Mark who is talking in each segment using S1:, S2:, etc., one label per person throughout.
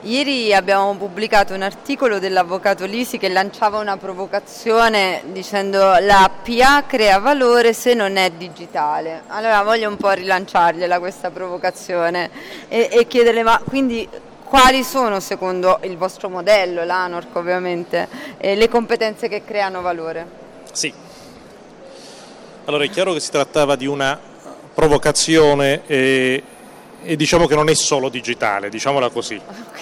S1: Ieri abbiamo pubblicato un articolo dell'avvocato Lisi che lanciava una provocazione dicendo la PA crea valore se non è digitale. Allora voglio un po' rilanciargliela questa provocazione e chiederle, ma quindi quali sono secondo il vostro modello, l'ANORC ovviamente, le competenze che creano valore?
S2: Sì, allora è chiaro che si trattava di una provocazione e diciamo che non è solo digitale, diciamola così.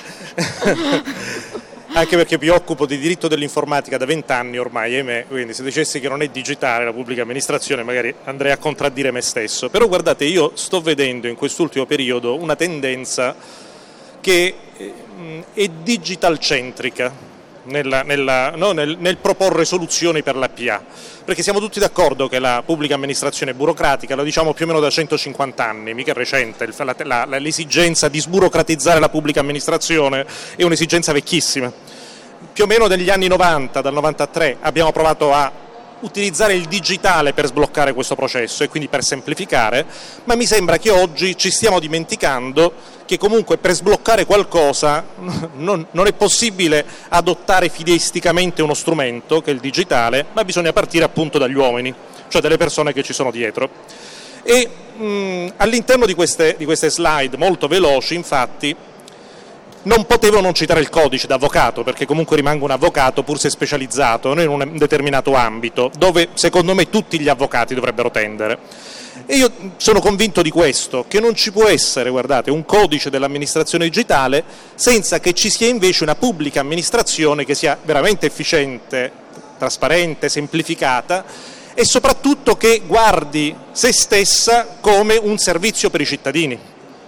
S2: Anche perché mi occupo di diritto dell'informatica da 20 anni ormai, ahimè, quindi se dicessi che non è digitale la pubblica amministrazione magari andrei a contraddire me stesso. Però guardate, io sto vedendo in quest'ultimo periodo una tendenza che è digital centrica nel proporre soluzioni per la PA, perché siamo tutti d'accordo che la pubblica amministrazione è burocratica, lo diciamo più o meno da 150 anni, mica è recente, l'esigenza di sburocratizzare la pubblica amministrazione è un'esigenza vecchissima. Più o meno negli anni 90, dal 93, abbiamo provato a utilizzare il digitale per sbloccare questo processo e quindi per semplificare, ma mi sembra che oggi ci stiamo dimenticando che comunque per sbloccare qualcosa non è possibile adottare fideisticamente uno strumento che è il digitale, ma bisogna partire appunto dagli uomini, cioè dalle persone che ci sono dietro. E all'interno di queste slide molto veloci, infatti, non potevo non citare il codice d'avvocato, perché comunque rimango un avvocato pur se specializzato in un determinato ambito, dove secondo me tutti gli avvocati dovrebbero tendere. E io sono convinto di questo, che non ci può essere, guardate, un codice dell'amministrazione digitale senza che ci sia invece una pubblica amministrazione che sia veramente efficiente, trasparente, semplificata e soprattutto che guardi se stessa come un servizio per i cittadini.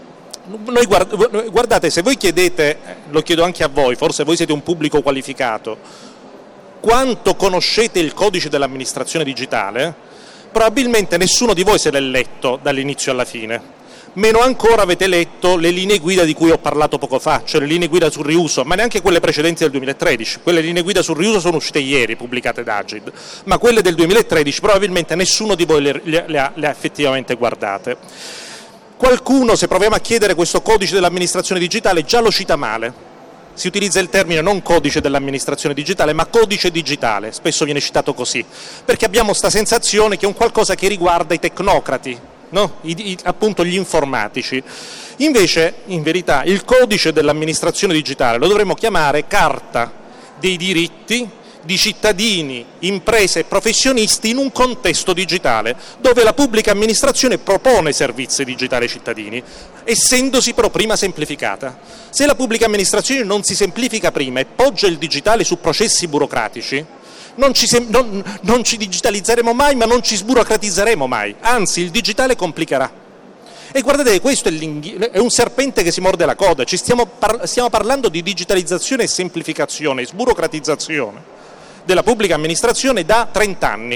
S2: Guardate, se voi chiedete, lo chiedo anche a voi, forse voi siete un pubblico qualificato, quanto conoscete il codice dell'amministrazione digitale, probabilmente nessuno di voi se l'è letto dall'inizio alla fine, meno ancora avete letto le linee guida di cui ho parlato poco fa, cioè le linee guida sul riuso, ma neanche quelle precedenti del 2013, quelle linee guida sul riuso sono uscite ieri, pubblicate da Agid, ma quelle del 2013 probabilmente nessuno di voi le ha effettivamente guardate. Qualcuno, se proviamo a chiedere questo codice dell'amministrazione digitale, già lo cita male. Si utilizza il termine non codice dell'amministrazione digitale, ma codice digitale, spesso viene citato così, perché abbiamo questa sensazione che è un qualcosa che riguarda i tecnocrati, no? Appunto gli informatici. Invece, in verità, il codice dell'amministrazione digitale lo dovremmo chiamare Carta dei diritti di cittadini, imprese e professionisti in un contesto digitale, dove la pubblica amministrazione propone servizi digitali ai cittadini, essendosi però prima semplificata. Se la pubblica amministrazione non si semplifica prima e poggia il digitale su processi burocratici, non ci digitalizzeremo mai, ma non ci sburocratizzeremo mai, anzi il digitale complicherà. E guardate che questo è un serpente che si morde la coda, stiamo parlando di digitalizzazione e semplificazione, sburocratizzazione della pubblica amministrazione da 30 anni.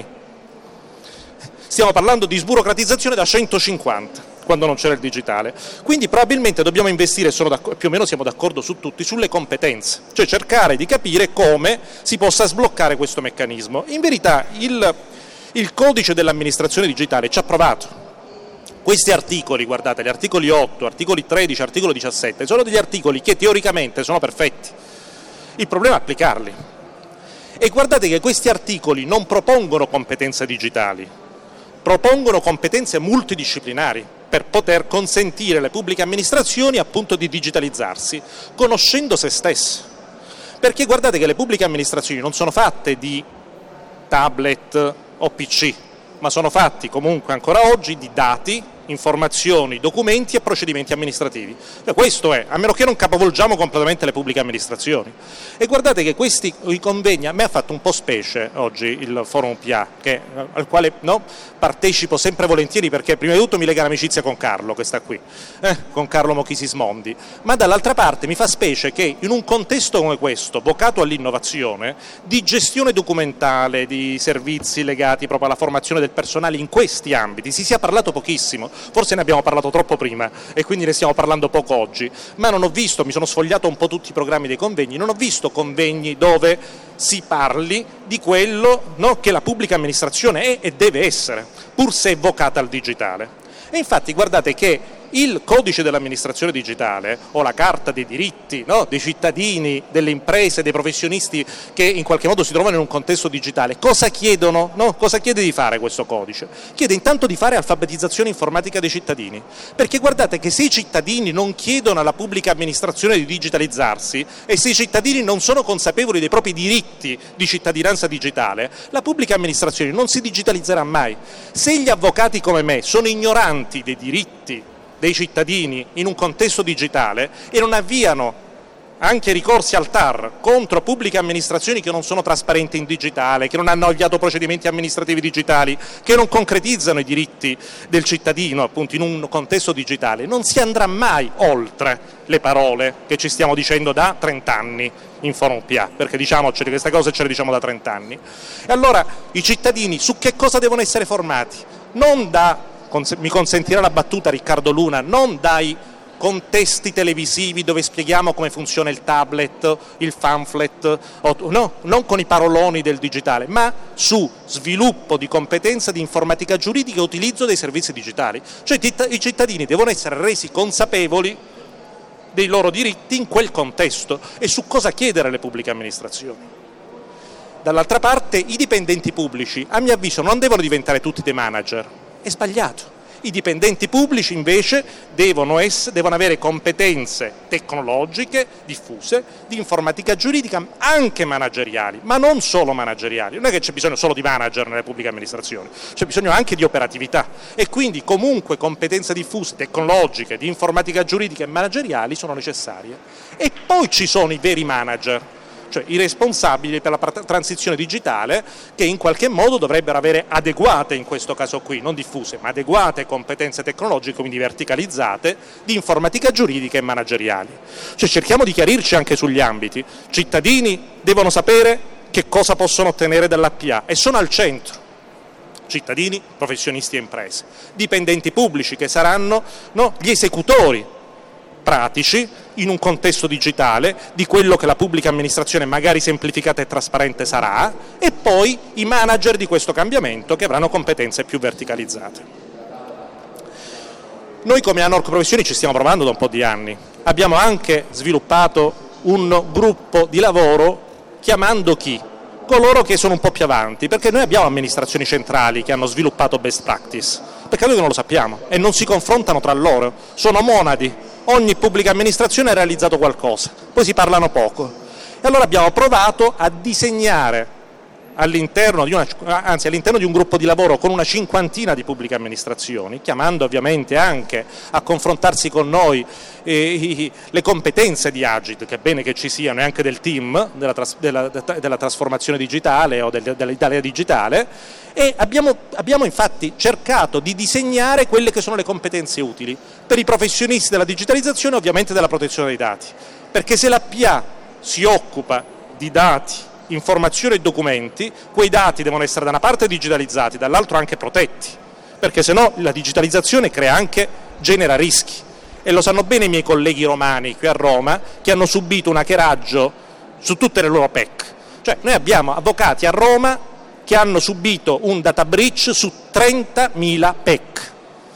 S2: Stiamo parlando di sburocratizzazione da 150, quando non c'era il digitale. Quindi probabilmente dobbiamo investire, più o meno siamo d'accordo su tutti, sulle competenze, cioè cercare di capire come si possa sbloccare questo meccanismo. In verità il codice dell'amministrazione digitale ci ha provato. Questi articoli, guardate, gli articoli 8, articoli 13, articolo 17, sono degli articoli che teoricamente sono perfetti. Il problema è applicarli. E guardate che questi articoli non propongono competenze digitali, propongono competenze multidisciplinari per poter consentire alle pubbliche amministrazioni appunto di digitalizzarsi, conoscendo se stesse. Perché guardate che le pubbliche amministrazioni non sono fatte di tablet o PC, ma sono fatti comunque ancora oggi di dati, informazioni, documenti e procedimenti amministrativi. Questo è, a meno che non capovolgiamo completamente le pubbliche amministrazioni. E guardate che i convegni, a me ha fatto un po' specie oggi il forum PA, al quale partecipo sempre volentieri perché prima di tutto mi lega l'amicizia con Carlo, che sta qui, con Carlo Mochi-Sismondi, ma dall'altra parte mi fa specie che in un contesto come questo, vocato all'innovazione, di gestione documentale, di servizi legati proprio alla formazione del personale in questi ambiti, si sia parlato pochissimo. Forse ne abbiamo parlato troppo prima e quindi ne stiamo parlando poco oggi, ma non ho visto, mi sono sfogliato un po' tutti i programmi dei convegni, non ho visto convegni dove si parli di quello che la pubblica amministrazione è e deve essere, pur se è vocata al digitale. E infatti guardate che il codice dell'amministrazione digitale o la carta dei diritti, no, dei cittadini, delle imprese, dei professionisti che in qualche modo si trovano in un contesto digitale, cosa chiedono? No? Cosa chiede di fare questo codice? Chiede intanto di fare alfabetizzazione informatica dei cittadini, perché guardate che se i cittadini non chiedono alla pubblica amministrazione di digitalizzarsi e se i cittadini non sono consapevoli dei propri diritti di cittadinanza digitale, la pubblica amministrazione non si digitalizzerà mai. Se gli avvocati come me sono ignoranti dei diritti dei cittadini in un contesto digitale e non avviano anche ricorsi al TAR contro pubbliche amministrazioni che non sono trasparenti in digitale, che non hanno avviato procedimenti amministrativi digitali, che non concretizzano i diritti del cittadino appunto in un contesto digitale, non si andrà mai oltre le parole che ci stiamo dicendo da 30 anni in Forum PA, perché diciamoci di queste cose ce le diciamo da 30 anni. E allora i cittadini su che cosa devono essere formati? Non da, mi consentirà la battuta Riccardo Luna, non dai contesti televisivi dove spieghiamo come funziona il tablet, il pamphlet, no, non con i paroloni del digitale, ma su sviluppo di competenza di informatica giuridica e utilizzo dei servizi digitali. Cioè i cittadini devono essere resi consapevoli dei loro diritti in quel contesto e su cosa chiedere alle pubbliche amministrazioni. Dall'altra parte i dipendenti pubblici, a mio avviso, non devono diventare tutti dei manager, è sbagliato. I dipendenti pubblici invece devono avere competenze tecnologiche diffuse, di informatica giuridica, anche manageriali, ma non solo manageriali. Non è che c'è bisogno solo di manager nelle pubbliche amministrazioni, c'è bisogno anche di operatività e quindi comunque competenze diffuse, tecnologiche, di informatica giuridica e manageriali sono necessarie. E poi ci sono i veri manager, cioè i responsabili per la transizione digitale che in qualche modo dovrebbero avere adeguate, in questo caso qui, non diffuse, ma adeguate competenze tecnologiche, quindi verticalizzate, di informatica giuridica e manageriali. Cioè cerchiamo di chiarirci anche sugli ambiti. Cittadini devono sapere che cosa possono ottenere dall'APA e sono al centro. Cittadini, professionisti e imprese. Dipendenti pubblici che saranno gli esecutori pratici in un contesto digitale di quello che la pubblica amministrazione magari semplificata e trasparente sarà, e poi i manager di questo cambiamento che avranno competenze più verticalizzate. Noi come ANORC Professioni ci stiamo provando da un po' di anni, abbiamo anche sviluppato un gruppo di lavoro chiamando chi? Coloro che sono un po' più avanti, perché noi abbiamo amministrazioni centrali che hanno sviluppato best practice, perché noi non lo sappiamo e non si confrontano tra loro, sono monadi. Ogni pubblica amministrazione ha realizzato qualcosa, poi si parlano poco. E allora abbiamo provato a disegnare all'interno di un gruppo di lavoro con una cinquantina di pubbliche amministrazioni, chiamando ovviamente anche a confrontarsi con noi le competenze di Agid, che è bene che ci siano, e anche del team della trasformazione digitale o dell'Italia digitale, e abbiamo infatti cercato di disegnare quelle che sono le competenze utili per i professionisti della digitalizzazione e ovviamente della protezione dei dati, perché se la PA si occupa di dati, informazioni e documenti, quei dati devono essere da una parte digitalizzati, dall'altro anche protetti, perché se no la digitalizzazione genera rischi, e lo sanno bene i miei colleghi romani qui a Roma che hanno subito un hackeraggio su tutte le loro PEC. Cioè noi abbiamo avvocati a Roma che hanno subito un data breach su 30.000 PEC.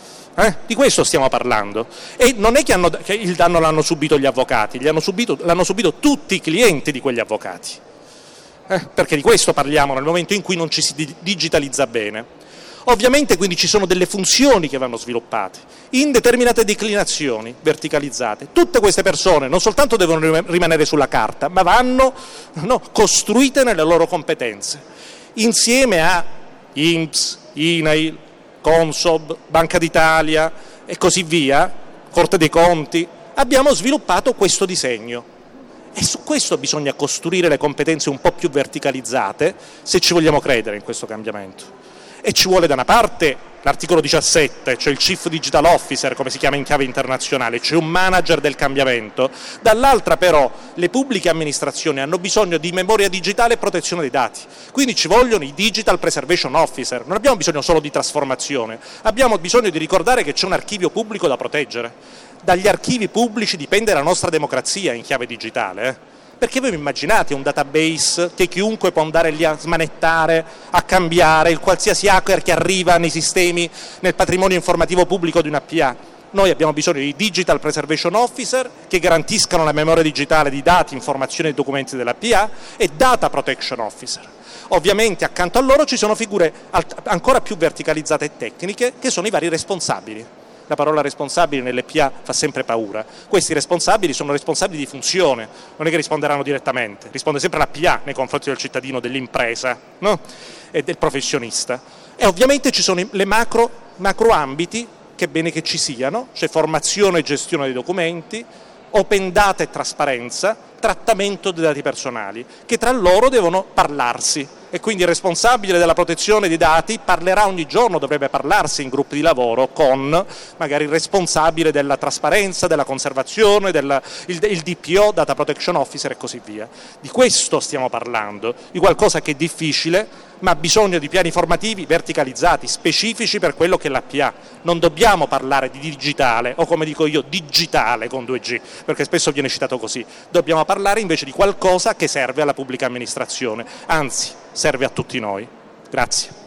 S2: Di questo stiamo parlando, e non è che il danno l'hanno subito gli avvocati, l'hanno subito tutti i clienti di quegli avvocati. Perché di questo parliamo nel momento in cui non ci si digitalizza bene. Ovviamente quindi ci sono delle funzioni che vanno sviluppate in determinate declinazioni verticalizzate. Tutte queste persone non soltanto devono rimanere sulla carta, ma vanno costruite nelle loro competenze, insieme a INPS, INAIL, Consob, Banca d'Italia e così via, Corte dei Conti. Abbiamo sviluppato questo disegno. E su questo bisogna costruire le competenze un po' più verticalizzate se ci vogliamo credere in questo cambiamento. E ci vuole da una parte l'articolo 17, cioè il Chief Digital Officer, come si chiama in chiave internazionale, cioè un manager del cambiamento, dall'altra però le pubbliche amministrazioni hanno bisogno di memoria digitale e protezione dei dati, quindi ci vogliono i Digital Preservation Officer, non abbiamo bisogno solo di trasformazione, abbiamo bisogno di ricordare che c'è un archivio pubblico da proteggere. Dagli archivi pubblici dipende la nostra democrazia in chiave digitale, Perché voi vi immaginate un database che chiunque può andare lì a smanettare, a cambiare, il qualsiasi hacker che arriva nei sistemi, nel patrimonio informativo pubblico di una PA? Noi abbiamo bisogno di Digital Preservation Officer che garantiscano la memoria digitale di dati, informazioni e documenti della PA e Data Protection Officer. Ovviamente accanto a loro ci sono figure ancora più verticalizzate e tecniche che sono i vari responsabili. La parola responsabile nelle PA fa sempre paura. Questi responsabili sono responsabili di funzione, non è che risponderanno direttamente, risponde sempre la PA nei confronti del cittadino, dell'impresa, no? E del professionista. E ovviamente ci sono le macro ambiti che è bene che ci siano, cioè formazione e gestione dei documenti, open data e trasparenza, trattamento dei dati personali, che tra loro devono parlarsi e quindi il responsabile della protezione dei dati parlerà ogni giorno, dovrebbe parlarsi in gruppi di lavoro con magari il responsabile della trasparenza, della conservazione, il DPO, Data Protection Officer e così via. Di questo stiamo parlando, di qualcosa che è difficile, ma ha bisogno di piani formativi verticalizzati, specifici per quello che è la PA. Non dobbiamo parlare di digitale, o come dico io, digitale con 2G, perché spesso viene citato così. Dobbiamo parlare invece di qualcosa che serve alla pubblica amministrazione, anzi serve a tutti noi. Grazie.